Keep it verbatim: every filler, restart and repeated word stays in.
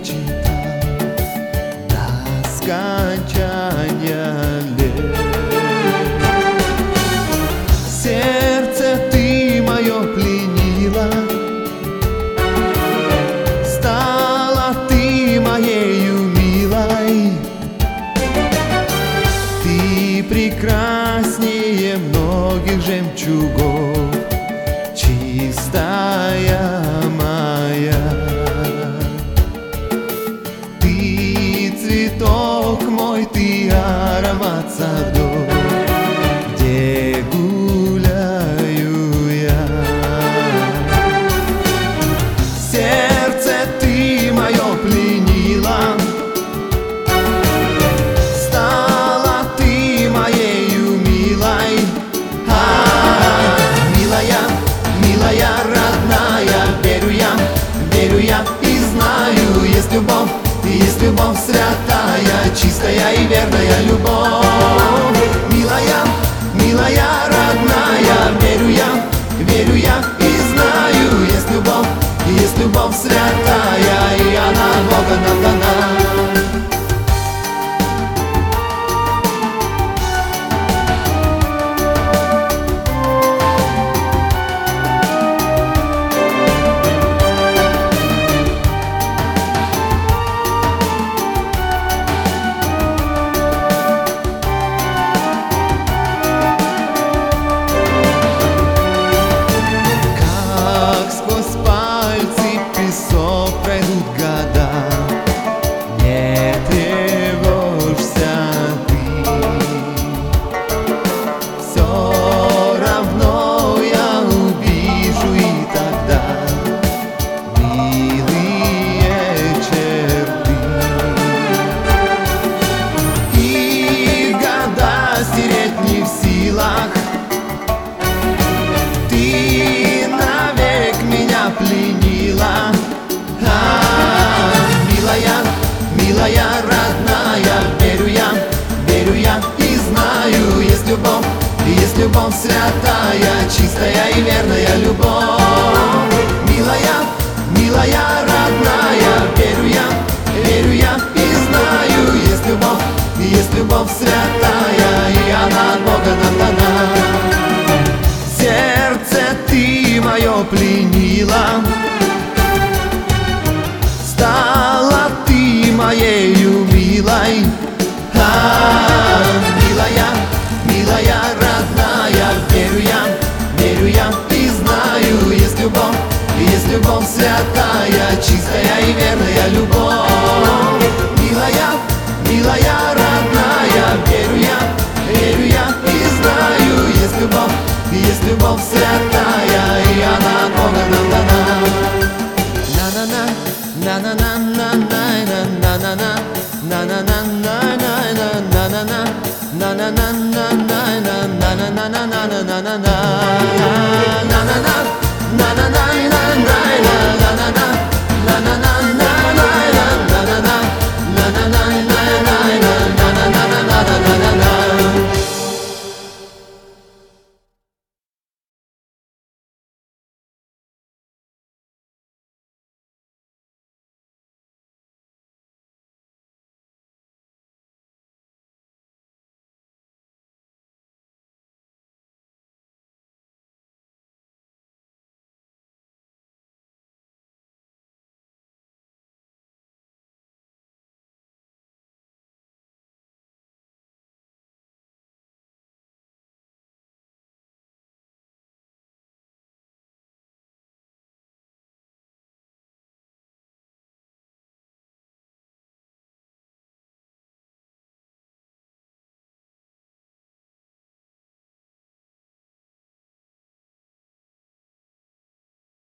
читал до скончания лет. Сердце ты мое пленила, стала ты моею милой. Ты прекраснее многих жемчугов, чистая моя. Ты цветок мой, ты аромат садов, где гуляю я. Сердце ты мое пленила, стала ты моею милой. А, милая, милая, родная, верю я, верю я и знаю, есть любовь, есть любовь святая, чистая и верная любовь. Милая, милая, родная, верю я, верю я и знаю, есть любовь, есть любовь святая, и она от Бога нам дана. Пройдут года, не тревожься ты, все равно я увижу и тогда милые черты. И года стереть не в силах, ты навек меня пленила. А, милая, милая, родная, верю я, верю я и знаю, есть любовь, есть любовь святая, чистая и верная любовь. Милая, милая, родная, верю я, верю я и знаю, есть любовь, есть любовь святая, и она от Бога нам дана. Сердце ты мое пленила, стала ты моею милой. А, милая,